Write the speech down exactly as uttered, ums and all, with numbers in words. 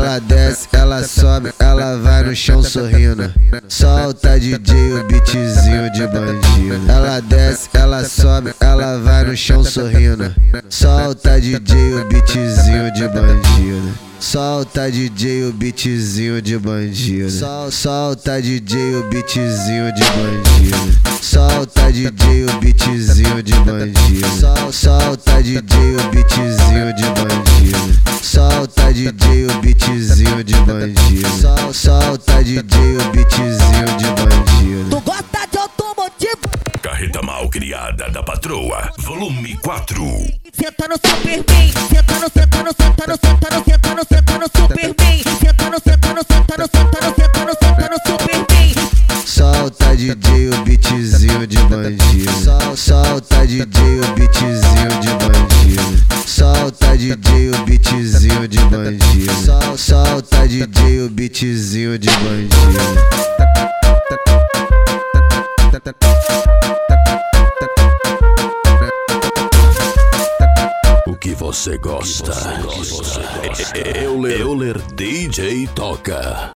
Ela desce, ela sobe, ela vai no chão sorrindo. Solta D J o beatzinho de bandido. Ela desce, ela sobe, ela vai no chão sorrindo. Solta D J o beatzinho de bandido. Solta D J o beatzinho de bandido. Sol, solta D J o beatzinho de bandido. Solta D J o beatzinho de bandido. Sol, solta D J o beatzinho de bandido. Solta D J o beatzinho de bandido. Sol, solta D J o beatzinho de bandido. Tu gosta de automotivo? Carreta mal criada da patroa, volume quatro. Senta no super bem, senta no, senta no, senta no, senta no, senta no, senta no super bem. Senta no, senta no, senta no, senta no, senta no, senta no super bem. Solta D J o beatzinho de bandido. Sol, solta D J o beatzinho de bandido. Solta D J o beatzinho de bandido. Sol, solta D J o beatzinho de bandido. O que você gosta? Euler, Euler D J toca.